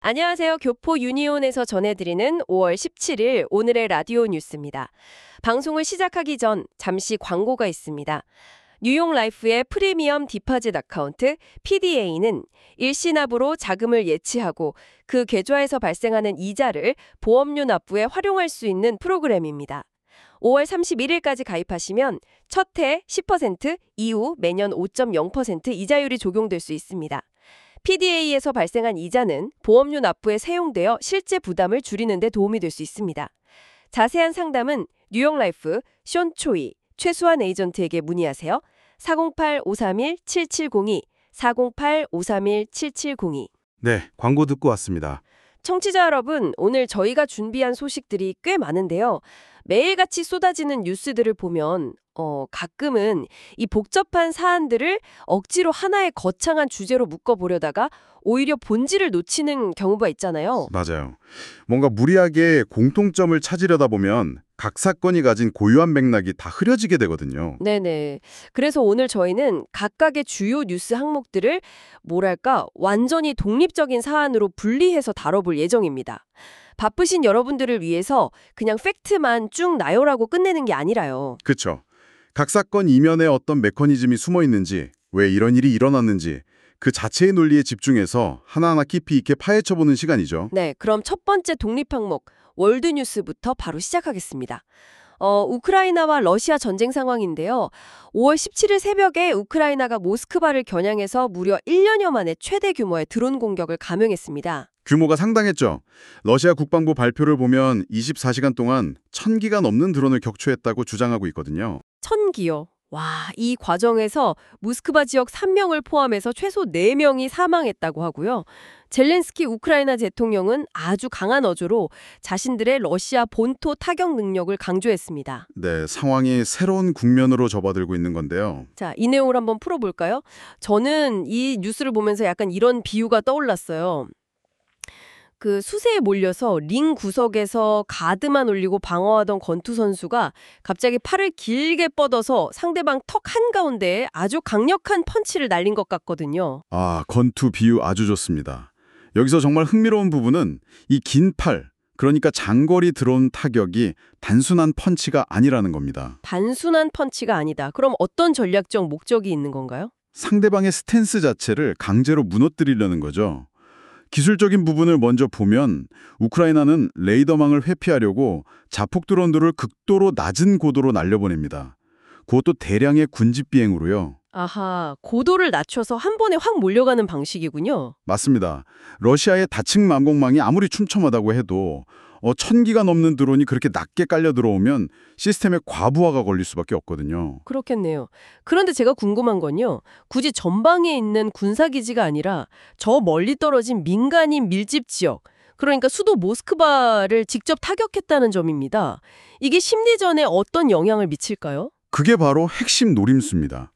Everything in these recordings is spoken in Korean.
안녕하세요. 교포 유니온에서 전해드리는 5월 17일 오늘의 라디오 뉴스입니다. 방송을 시작하기 전 잠시 광고가 있습니다. 뉴욕 라이프의 프리미엄 디파짓 어카운트 PDA는 일시납으로 자금을 예치하고 그 계좌에서 발생하는 이자를 보험료 납부에 활용할 수 있는 프로그램입니다. 5월 31일까지 가입하시면 첫 해 10%, 이후 매년 5.0% 이자율이 적용될 수 있습니다. PDA에서 발생한 이자는 보험료 납부에 사용되어 실제 부담을 줄이는 데 도움이 될 수 있습니다. 자세한 상담은 뉴욕 라이프 숀 초이 최수환 에이전트에게 문의하세요. 408-531-7702, 408-531-7702. 네, 광고 듣고 왔습니다. 청취자 여러분, 오늘 저희가 준비한 소식들이 꽤 많은데요. 매일같이 쏟아지는 뉴스들을 보면 가끔은 이 복잡한 사안들을 억지로 하나의 거창한 주제로 묶어보려다가 오히려 본질을 놓치는 경우가 있잖아요. 맞아요. 뭔가 무리하게 공통점을 찾으려다 보면 각 사건이 가진 고유한 맥락이 다 흐려지게 되거든요. 네네. 그래서 오늘 저희는 각각의 주요 뉴스 항목들을 완전히 독립적인 사안으로 분리해서 다뤄볼 예정입니다. 바쁘신 여러분들을 위해서 그냥 팩트만 쭉 나열하고 끝내는 게 아니라요. 그렇죠. 각 사건 이면에 어떤 메커니즘이 숨어 있는지, 왜 이런 일이 일어났는지 그 자체의 논리에 집중해서 하나하나 깊이 있게 파헤쳐보는 시간이죠. 네, 그럼 첫 번째 독립 항목 월드뉴스부터 바로 시작하겠습니다. 우크라이나와 러시아 전쟁 상황인데요. 5월 17일 새벽에 우크라이나가 모스크바를 겨냥해서 무려 1년여 만에 최대 규모의 드론 공격을 감행했습니다. 규모가 상당했죠. 러시아 국방부 발표를 보면 24시간 동안 1000기가 넘는 드론을 격추했다고 주장하고 있거든요. 1000기요. 와, 이 과정에서 모스크바 지역 3명을 포함해서 최소 4명이 사망했다고 하고요. 젤렌스키 우크라이나 대통령은 아주 강한 어조로 자신들의 러시아 본토 타격 능력을 강조했습니다. 네, 상황이 새로운 국면으로 접어들고 있는 건데요. 자, 이 내용을 한번 풀어볼까요? 저는 이 뉴스를 보면서 약간 이런 비유가 떠올랐어요. 그 수세에 몰려서 링 구석에서 가드만 올리고 방어하던 권투 선수가 갑자기 팔을 길게 뻗어서 상대방 턱 한가운데에 아주 강력한 펀치를 날린 것 같거든요. 아, 권투 비유 아주 좋습니다. 여기서 정말 흥미로운 부분은 이 긴 팔, 그러니까 장거리 드론 타격이 단순한 펀치가 아니라는 겁니다. 단순한 펀치가 아니다. 그럼 어떤 전략적 목적이 있는 건가요? 상대방의 스탠스 자체를 강제로 무너뜨리려는 거죠. 기술적인 부분을 먼저 보면 우크라이나는 레이더망을 회피하려고 자폭 드론들을 극도로 낮은 고도로 날려보냅니다. 그것도 대량의 군집 비행으로요. 아하, 고도를 낮춰서 한 번에 확 몰려가는 방식이군요. 맞습니다. 러시아의 다층 망공망이 아무리 촘촘하다고 해도 1000기가 넘는 드론이 그렇게 낮게 깔려 들어오면 시스템에 과부하가 걸릴 수밖에 없거든요. 그렇겠네요. 그런데 제가 궁금한 건요. 굳이 전방에 있는 군사기지가 아니라 저 멀리 떨어진 민간인 밀집 지역, 그러니까 수도 모스크바를 직접 타격했다는 점입니다. 이게 심리전에 어떤 영향을 미칠까요? 그게 바로 핵심 노림수입니다.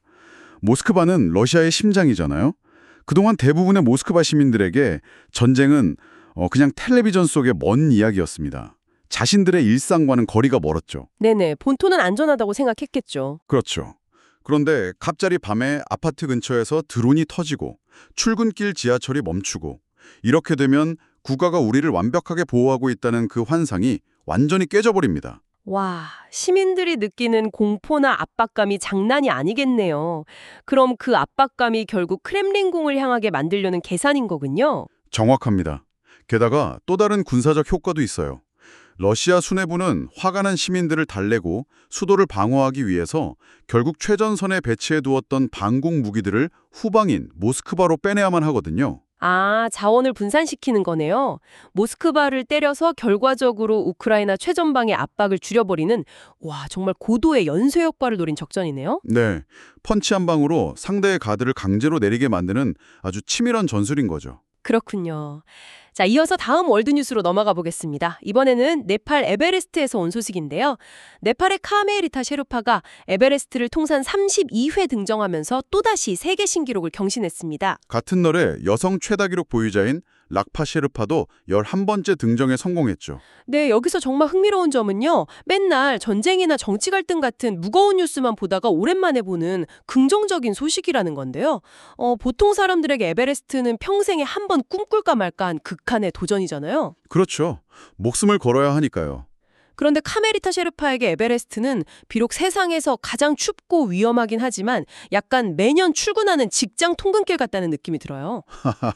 모스크바는 러시아의 심장이잖아요. 그동안 대부분의 모스크바 시민들에게 전쟁은 그냥 텔레비전 속의 먼 이야기였습니다. 자신들의 일상과는 거리가 멀었죠. 네네, 본토는 안전하다고 생각했겠죠. 그렇죠. 그런데 갑자기 밤에 아파트 근처에서 드론이 터지고 출근길 지하철이 멈추고 이렇게 되면 국가가 우리를 완벽하게 보호하고 있다는 그 환상이 완전히 깨져버립니다. 와, 시민들이 느끼는 공포나 압박감이 장난이 아니겠네요. 그럼 그 압박감이 결국 크렘린궁을 향하게 만들려는 계산인 거군요. 정확합니다. 게다가 또 다른 군사적 효과도 있어요. 러시아 수뇌부는 화가 난 시민들을 달래고 수도를 방어하기 위해서 결국 최전선에 배치해 두었던 방공 무기들을 후방인 모스크바로 빼내야만 하거든요. 아, 자원을 분산시키는 거네요. 모스크바를 때려서 결과적으로 우크라이나 최전방의 압박을 줄여버리는 정말 고도의 연쇄 효과를 노린 적전이네요. 네, 펀치 한 방으로 상대의 가드를 강제로 내리게 만드는 아주 치밀한 전술인 거죠. 그렇군요. 자, 이어서 다음 월드뉴스로 넘어가 보겠습니다. 이번에는 네팔 에베레스트에서 온 소식인데요. 네팔의 카메리타 셰르파가 에베레스트를 통산 32회 등정하면서 또다시 세계 신기록을 경신했습니다. 같은 날에 여성 최다 기록 보유자인 락파 셰르파도 11번째 등정에 성공했죠. 네, 여기서 정말 흥미로운 점은요. 맨날 전쟁이나 정치 갈등 같은 무거운 뉴스만 보다가 오랜만에 보는 긍정적인 소식이라는 건데요. 보통 사람들에게 에베레스트는 평생에 한 번 꿈꿀까 말까한 극한의 도전이잖아요. 그렇죠. 목숨을 걸어야 하니까요. 그런데 카메리타 셰르파에게 에베레스트는 비록 세상에서 가장 춥고 위험하긴 하지만 약간 매년 출근하는 직장 통근길 같다는 느낌이 들어요.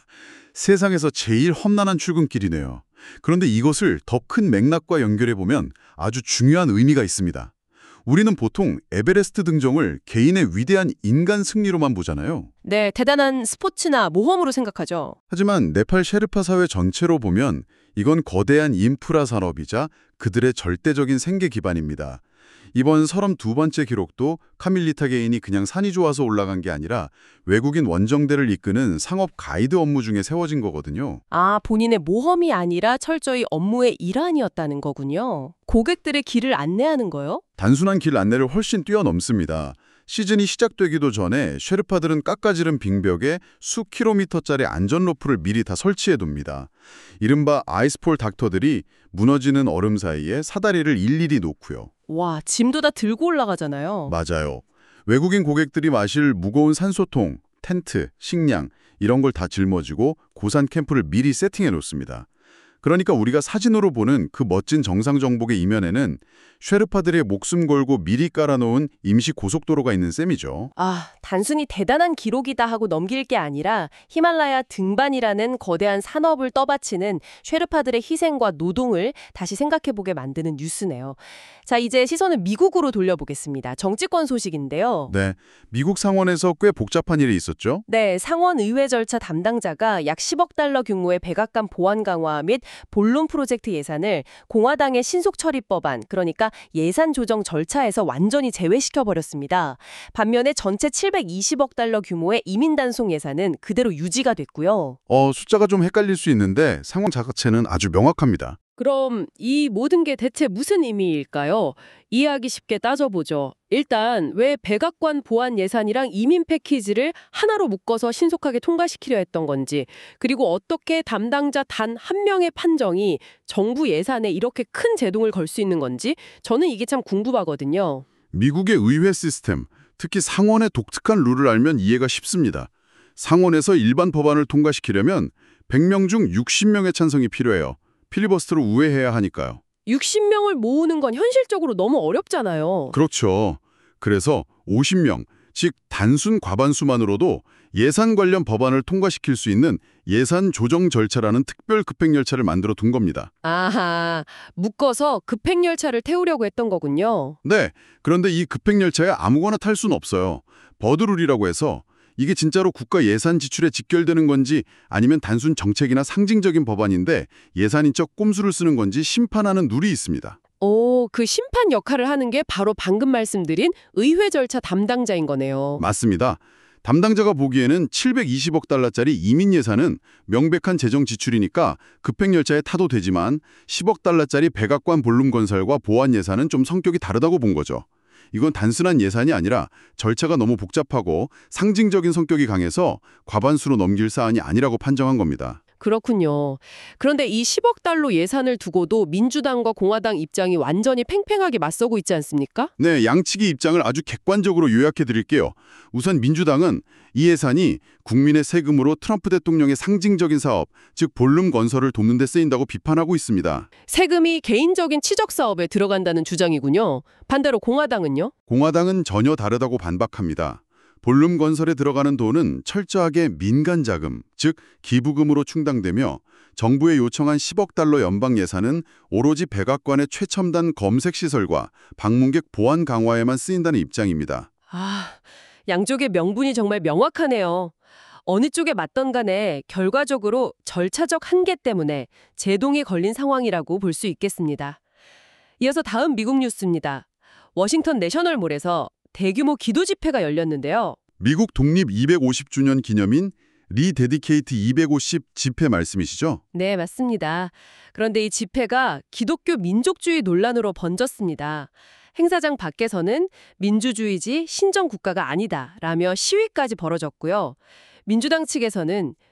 세상에서 제일 험난한 출근길이네요. 그런데 이것을 더 큰 맥락과 연결해보면 아주 중요한 의미가 있습니다. 우리는 보통 에베레스트 등정을 개인의 위대한 인간 승리로만 보잖아요. 네, 대단한 스포츠나 모험으로 생각하죠. 하지만 네팔 셰르파 사회 전체로 보면 이건 거대한 인프라 산업이자 그들의 절대적인 생계 기반입니다. 이번 32번째 기록도 카밀리타 개인이 그냥 산이 좋아서 올라간 게 아니라 외국인 원정대를 이끄는 상업 가이드 업무 중에 세워진 거거든요. 아, 본인의 모험이 아니라 철저히 업무의 일환이었다는 거군요. 고객들의 길을 안내하는 거요? 단순한 길 안내를 훨씬 뛰어넘습니다. 시즌이 시작되기도 전에 셰르파들은 깎아지른 빙벽에 수 킬로미터짜리 안전로프를 미리 다 설치해둡니다. 이른바 아이스폴 닥터들이 무너지는 얼음 사이에 사다리를 일일이 놓고요. 와, 짐도 다 들고 올라가잖아요. 맞아요. 외국인 고객들이 마실 무거운 산소통, 텐트, 식량 이런 걸 다 짊어지고 고산 캠프를 미리 세팅해 놓습니다. 그러니까 우리가 사진으로 보는 그 멋진 정상 정복의 이면에는 쉐르파들의 목숨 걸고 미리 깔아놓은 임시 고속도로가 있는 셈이죠. 아, 단순히 대단한 기록이다 하고 넘길 게 아니라 히말라야 등반이라는 거대한 산업을 떠받치는 쉐르파들의 희생과 노동을 다시 생각해보게 만드는 뉴스네요. 자, 이제 시선을 미국으로 돌려보겠습니다. 정치권 소식인데요. 네, 미국 상원에서 꽤 복잡한 일이 있었죠. 네, 상원 의회 절차 담당자가 약 10억 달러 규모의 백악관 보안 강화 및 본론 프로젝트 예산을 공화당의 신속 처리 법안, 그러니까 예산 조정 절차에서 완전히 제외시켜버렸습니다. 반면에 전체 720억 달러 규모의 이민 단속 예산은 그대로 유지가 됐고요. 숫자가 좀 헷갈릴 수 있는데 상원 자체는 아주 명확합니다. 그럼 이 모든 게 대체 무슨 의미일까요? 이해하기 쉽게 따져보죠. 일단 왜 백악관 보안 예산이랑 이민 패키지를 하나로 묶어서 신속하게 통과시키려 했던 건지, 그리고 어떻게 담당자 단 한 명의 판정이 정부 예산에 이렇게 큰 제동을 걸 수 있는 건지 저는 이게 참 궁금하거든요. 미국의 의회 시스템, 특히 상원의 독특한 룰을 알면 이해가 쉽습니다. 상원에서 일반 법안을 통과시키려면 100명 중 60명의 찬성이 필요해요. 필리버스터로 우회해야 하니까요. 60명을 모으는 건 현실적으로 너무 어렵잖아요. 그렇죠. 그래서 50명, 즉 단순 과반수만으로도 예산 관련 법안을 통과시킬 수 있는 예산 조정 절차라는 특별 급행열차를 만들어 둔 겁니다. 아하, 묶어서 급행열차를 태우려고 했던 거군요. 네, 그런데 이 급행열차에 아무거나 탈 수는 없어요. 버드룰이라고 해서 이게 진짜로 국가 예산 지출에 직결되는 건지 아니면 단순 정책이나 상징적인 법안인데 예산인 척 꼼수를 쓰는 건지 심판하는 룰이 있습니다. 오, 그 심판 역할을 하는 게 바로 방금 말씀드린 의회 절차 담당자인 거네요. 맞습니다. 담당자가 보기에는 720억 달러짜리 이민 예산은 명백한 재정 지출이니까 급행열차에 타도 되지만 10억 달러짜리 백악관 볼룸 건설과 보안 예산은 좀 성격이 다르다고 본 거죠. 이건 단순한 예산이 아니라 절차가 너무 복잡하고 상징적인 성격이 강해서 과반수로 넘길 사안이 아니라고 판정한 겁니다. 그렇군요. 그런데 이 10억 달러 예산을 두고도 민주당과 공화당 입장이 완전히 팽팽하게 맞서고 있지 않습니까? 네, 양측의 입장을 아주 객관적으로 요약해 드릴게요. 우선 민주당은 이 예산이 국민의 세금으로 트럼프 대통령의 상징적인 사업, 즉 볼룸 건설을 돕는 데 쓰인다고 비판하고 있습니다. 세금이 개인적인 치적 사업에 들어간다는 주장이군요. 반대로 공화당은요? 공화당은 전혀 다르다고 반박합니다. 볼룸 건설에 들어가는 돈은 철저하게 민간 자금, 즉 기부금으로 충당되며 정부에 요청한 10억 달러 연방 예산은 오로지 백악관의 최첨단 검색 시설과 방문객 보안 강화에만 쓰인다는 입장입니다. 아, 양쪽의 명분이 정말 명확하네요. 어느 쪽에 맞던 간에 결과적으로 절차적 한계 때문에 제동이 걸린 상황이라고 볼 수 있겠습니다. 이어서 다음 미국 뉴스입니다. 워싱턴 내셔널몰에서 대규모 기도 집회가 열렸는데요. 미국 독립 250주년 기념인 리데디케이트 250 집회 말씀이시죠? 네, 맞습니다. 그런데 이 집회가 기독교 민족주의 논란으로 번졌습니다. 행사장 밖에서는 민주주의지 신정 국가가 아니다 라며 시위까지 벌어졌고요. 민주당 측에서는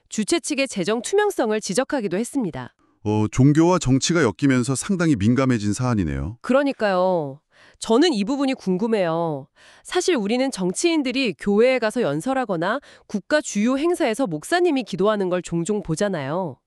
주최 측의 재정 투명성을 지적하기도 했습니다. 종교와 정치가 엮이면서 상당히 민감해진 사안이네요. 그러니까요. 저는 이 부분이 궁금해요. 사실 우리는 정치인들이 교회에 가서 연설하거나 국가 주요 행사에서 목사님이 기도하는 걸 종종 보잖아요.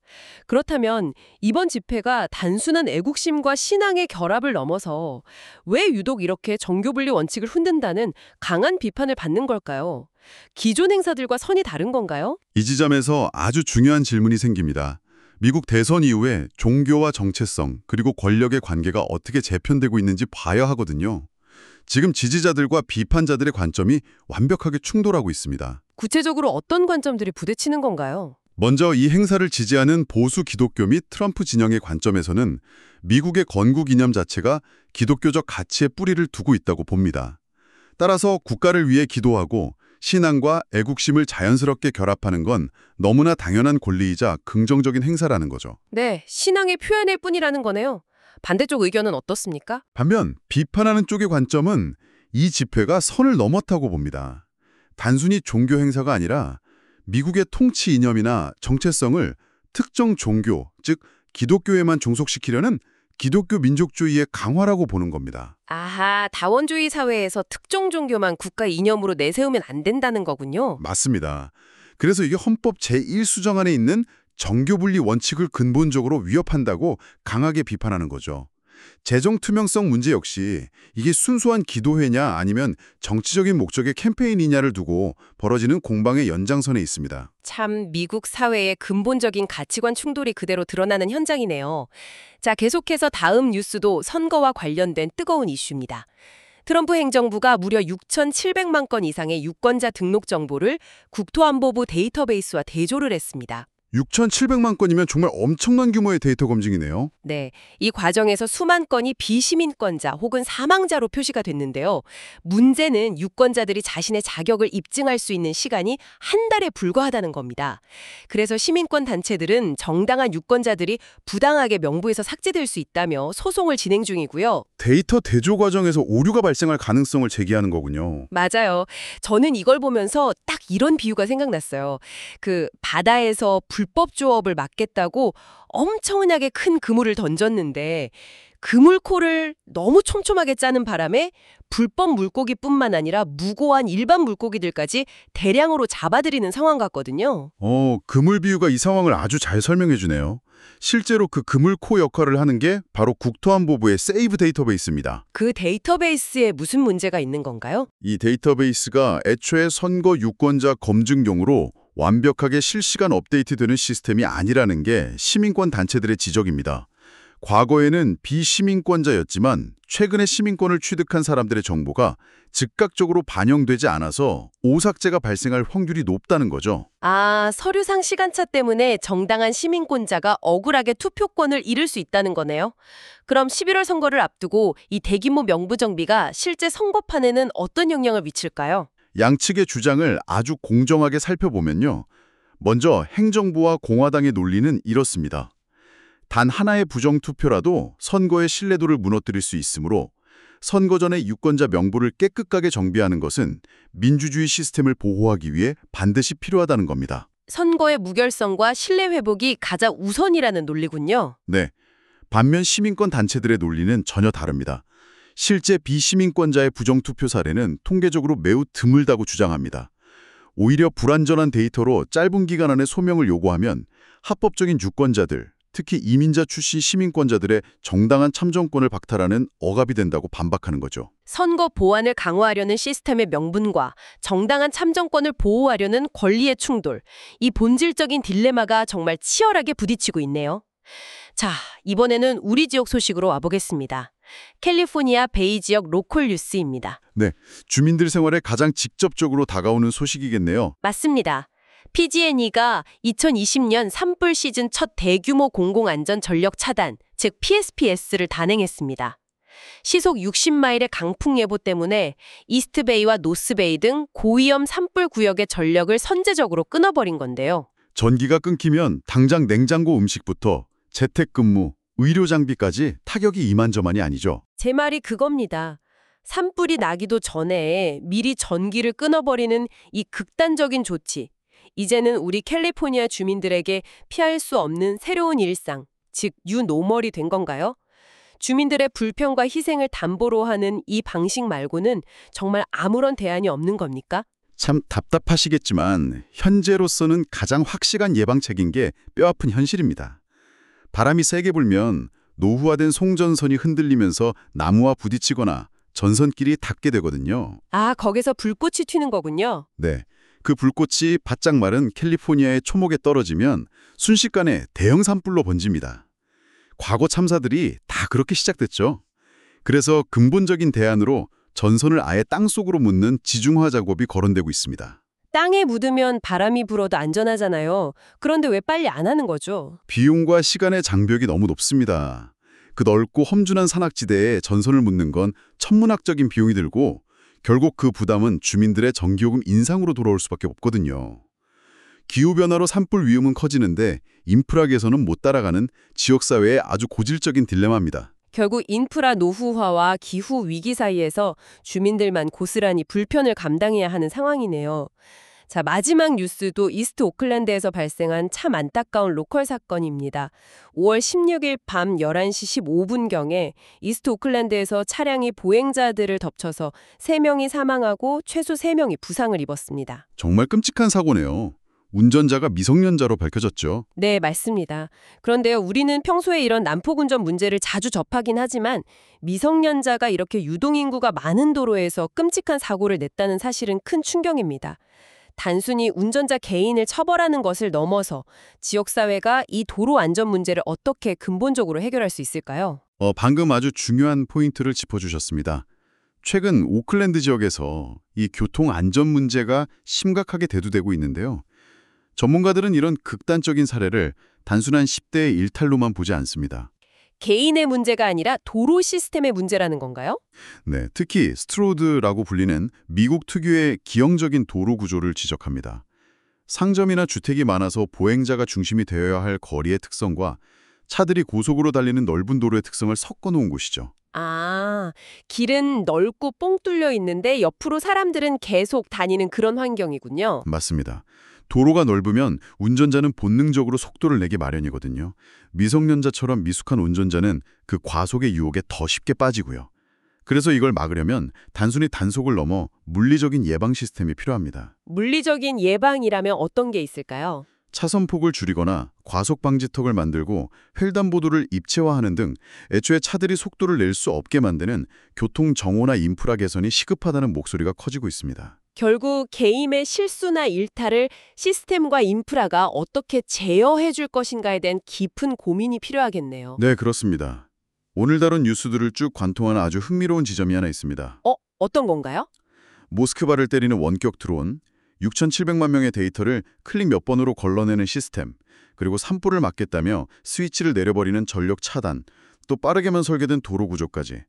그렇다면 이번 집회가 단순한 애국심과 신앙의 결합을 넘어서 왜 유독 이렇게 정교분리 원칙을 흔든다는 강한 비판을 받는 걸까요? 기존 행사들과 선이 다른 건가요? 이 지점에서 아주 중요한 질문이 생깁니다. 미국 대선 이후에 종교와 정체성 그리고 권력의 관계가 어떻게 재편되고 있는지 봐야 하거든요. 지금 지지자들과 비판자들의 관점이 완벽하게 충돌하고 있습니다. 구체적으로 어떤 관점들이 부딪히는 건가요? 먼저 이 행사를 지지하는 보수 기독교 및 트럼프 진영의 관점에서는 미국의 건국 이념 자체가 기독교적 가치에 뿌리를 두고 있다고 봅니다. 따라서 국가를 위해 기도하고 신앙과 애국심을 자연스럽게 결합하는 건 너무나 당연한 권리이자 긍정적인 행사라는 거죠. 네, 신앙의 표현일 뿐이라는 거네요. 반대쪽 의견은 어떻습니까? 반면 비판하는 쪽의 관점은 이 집회가 선을 넘었다고 봅니다. 단순히 종교 행사가 아니라 미국의 통치 이념이나 정체성을 특정 종교, 즉 기독교에만 종속시키려는 기독교 민족주의의 강화라고 보는 겁니다. 아하, 다원주의 사회에서 특정 종교만 국가 이념으로 내세우면 안 된다는 거군요. 맞습니다. 그래서 이게 헌법 제1수정안에 있는 정교분리 원칙을 근본적으로 위협한다고 강하게 비판하는 거죠. 재정 투명성 문제 역시 이게 순수한 기도회냐 아니면 정치적인 목적의 캠페인이냐를 두고 벌어지는 공방의 연장선에 있습니다. 참 미국 사회의 근본적인 가치관 충돌이 그대로 드러나는 현장이네요. 자, 계속해서 다음 뉴스도 선거와 관련된 뜨거운 이슈입니다. 트럼프 행정부가 무려 6,700만 건 이상의 유권자 등록 정보를 국토안보부 데이터베이스와 대조를 했습니다. 6,700만 건이면 정말 엄청난 규모의 데이터 검증이네요. 네, 이 과정에서 수만 건이 비시민권자 혹은 사망자로 표시가 됐는데요. 문제는 유권자들이 자신의 자격을 입증할 수 있는 시간이 한 달에 불과하다는 겁니다. 그래서 시민권 단체들은 정당한 유권자들이 부당하게 명부에서 삭제될 수 있다며 소송을 진행 중이고요. 데이터 대조 과정에서 오류가 발생할 가능성을 제기하는 거군요. 맞아요. 저는 이걸 보면서 딱 이런 비유가 생각났어요. 바다에서 불법 조업을 막겠다고 엄청나게 큰 그물을 던졌는데 그물코를 너무 촘촘하게 짜는 바람에 불법 물고기뿐만 아니라 무고한 일반 물고기들까지 대량으로 잡아들이는 상황 같거든요. 그물 비유가 이 상황을 아주 잘 설명해 주네요. 실제로 그 그물코 역할을 하는 게 바로 국토안보부의 세이브 데이터베이스입니다. 그 데이터베이스에 무슨 문제가 있는 건가요? 이 데이터베이스가 애초에 선거 유권자 검증용으로 완벽하게 실시간 업데이트되는 시스템이 아니라는 게 시민권 단체들의 지적입니다. 과거에는 비시민권자였지만 최근에 시민권을 취득한 사람들의 정보가 즉각적으로 반영되지 않아서 오삭제가 발생할 확률이 높다는 거죠. 아, 서류상 시간차 때문에 정당한 시민권자가 억울하게 투표권을 잃을 수 있다는 거네요. 그럼 11월 선거를 앞두고 이 대규모 명부 정비가 실제 선거판에는 어떤 영향을 미칠까요? 양측의 주장을 아주 공정하게 살펴보면요. 먼저 행정부와 공화당의 논리는 이렇습니다. 단 하나의 부정투표라도 선거의 신뢰도를 무너뜨릴 수 있으므로 선거 전에 유권자 명부를 깨끗하게 정비하는 것은 민주주의 시스템을 보호하기 위해 반드시 필요하다는 겁니다. 선거의 무결성과 신뢰 회복이 가장 우선이라는 논리군요. 네. 반면 시민권 단체들의 논리는 전혀 다릅니다. 실제 비시민권자의 부정투표 사례는 통계적으로 매우 드물다고 주장합니다. 오히려 불완전한 데이터로 짧은 기간 안에 소명을 요구하면 합법적인 유권자들, 특히 이민자 출신 시민권자들의 정당한 참정권을 박탈하는 억압이 된다고 반박하는 거죠. 선거 보안을 강화하려는 시스템의 명분과 정당한 참정권을 보호하려는 권리의 충돌, 이 본질적인 딜레마가 정말 치열하게 부딪히고 있네요. 자, 이번에는 우리 지역 소식으로 와보겠습니다. 캘리포니아 베이 지역 로컬 뉴스입니다. 네, 주민들 생활에 가장 직접적으로 다가오는 소식이겠네요. 맞습니다. PG&E가 2020년 산불 시즌 첫 대규모 공공안전 전력 차단, 즉 PSPS를 단행했습니다. 시속 60마일의 강풍 예보 때문에 이스트베이와 노스베이 등 고위험 산불 구역의 전력을 선제적으로 끊어버린 건데요. 전기가 끊기면 당장 냉장고 음식부터 재택근무, 의료 장비까지 타격이 이만저만이 아니죠. 제 말이 그겁니다. 산불이 나기도 전에 미리 전기를 끊어버리는 이 극단적인 조치. 이제는 우리 캘리포니아 주민들에게 피할 수 없는 새로운 일상, 즉 뉴노멀이 된 건가요? 주민들의 불평과 희생을 담보로 하는 이 방식 말고는 정말 아무런 대안이 없는 겁니까? 참 답답하시겠지만 현재로서는 가장 확실한 예방책인 게 뼈아픈 현실입니다. 바람이 세게 불면 노후화된 송전선이 흔들리면서 나무와 부딪히거나 전선끼리 닿게 되거든요. 아, 거기서 불꽃이 튀는 거군요. 네, 그 불꽃이 바짝 마른 캘리포니아의 초목에 떨어지면 순식간에 대형 산불로 번집니다. 과거 참사들이 다 그렇게 시작됐죠. 그래서 근본적인 대안으로 전선을 아예 땅속으로 묻는 지중화 작업이 거론되고 있습니다. 땅에 묻으면 바람이 불어도 안전하잖아요. 그런데 왜 빨리 안 하는 거죠? 비용과 시간의 장벽이 너무 높습니다. 그 넓고 험준한 산악지대에 전선을 묻는 건 천문학적인 비용이 들고 결국 그 부담은 주민들의 전기요금 인상으로 돌아올 수밖에 없거든요. 기후변화로 산불 위험은 커지는데 인프라 개선은 못 따라가는 지역사회의 아주 고질적인 딜레마입니다. 결국 인프라 노후화와 기후 위기 사이에서 주민들만 고스란히 불편을 감당해야 하는 상황이네요. 자, 마지막 뉴스도 이스트 오클랜드에서 발생한 참 안타까운 로컬 사건입니다. 5월 16일 밤 11시 15분경에 이스트 오클랜드에서 차량이 보행자들을 덮쳐서 3명이 사망하고 최소 3명이 부상을 입었습니다. 정말 끔찍한 사고네요. 운전자가 미성년자로 밝혀졌죠. 네, 맞습니다. 그런데요, 우리는 평소에 이런 난폭운전 문제를 자주 접하긴 하지만 미성년자가 이렇게 유동인구가 많은 도로에서 끔찍한 사고를 냈다는 사실은 큰 충격입니다. 단순히 운전자 개인을 처벌하는 것을 넘어서 지역사회가 이 도로 안전 문제를 어떻게 근본적으로 해결할 수 있을까요? 방금 아주 중요한 포인트를 짚어주셨습니다. 최근 오클랜드 지역에서 이 교통 안전 문제가 심각하게 대두되고 있는데요. 전문가들은 이런 극단적인 사례를 단순한 10대의 일탈로만 보지 않습니다. 개인의 문제가 아니라 도로 시스템의 문제라는 건가요? 네, 특히 스트로드라고 불리는 미국 특유의 기형적인 도로 구조를 지적합니다. 상점이나 주택이 많아서 보행자가 중심이 되어야 할 거리의 특성과 차들이 고속으로 달리는 넓은 도로의 특성을 섞어놓은 곳이죠. 아, 길은 넓고 뻥 뚫려 있는데 옆으로 사람들은 계속 다니는 그런 환경이군요. 맞습니다. 도로가 넓으면 운전자는 본능적으로 속도를 내기 마련이거든요. 미성년자처럼 미숙한 운전자는 그 과속의 유혹에 더 쉽게 빠지고요. 그래서 이걸 막으려면 단순히 단속을 넘어 물리적인 예방 시스템이 필요합니다. 물리적인 예방이라면 어떤 게 있을까요? 차선폭을 줄이거나 과속 방지턱을 만들고 횡단보도를 입체화하는 등 애초에 차들이 속도를 낼 수 없게 만드는 교통 정오나 인프라 개선이 시급하다는 목소리가 커지고 있습니다. 결국 개인의 실수나 일탈을 시스템과 인프라가 어떻게 제어해 줄 것인가에 대한 깊은 고민이 필요하겠네요. 네, 그렇습니다. 오늘 다룬 뉴스들을 쭉 관통하는 아주 흥미로운 지점이 하나 있습니다. 어떤 건가요? 모스크바를 때리는 원격 드론, 6,700만 명의 데이터를 클릭 몇 번으로 걸러내는 시스템, 그리고 산불을 막겠다며 스위치를 내려버리는 전력 차단, 또 빠르게만 설계된 도로 구조까지.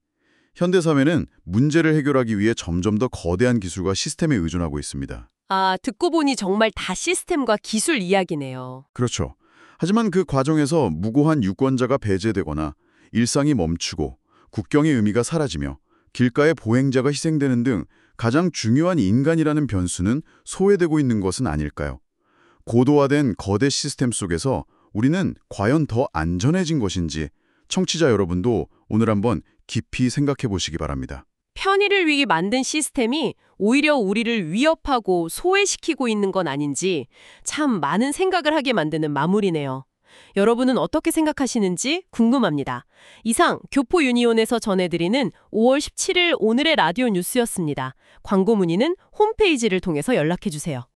현대사회는 문제를 해결하기 위해 점점 더 거대한 기술과 시스템에 의존하고 있습니다. 아, 듣고 보니 정말 다 시스템과 기술 이야기네요. 그렇죠. 하지만 그 과정에서 무고한 유권자가 배제되거나 일상이 멈추고 국경의 의미가 사라지며 길가에 보행자가 희생되는 등 가장 중요한 인간이라는 변수는 소외되고 있는 것은 아닐까요? 고도화된 거대 시스템 속에서 우리는 과연 더 안전해진 것인지 청취자 여러분도 오늘 한번 깊이 생각해 보시기 바랍니다. 편의를 위해 만든 시스템이 오히려 우리를 위협하고 소외시키고 있는 건 아닌지 참 많은 생각을 하게 만드는 마무리네요. 여러분은 어떻게 생각하시는지 궁금합니다. 이상 교포 유니온에서 전해드리는 5월 17일 오늘의 라디오 뉴스였습니다. 광고 문의는 홈페이지를 통해서 연락해주세요.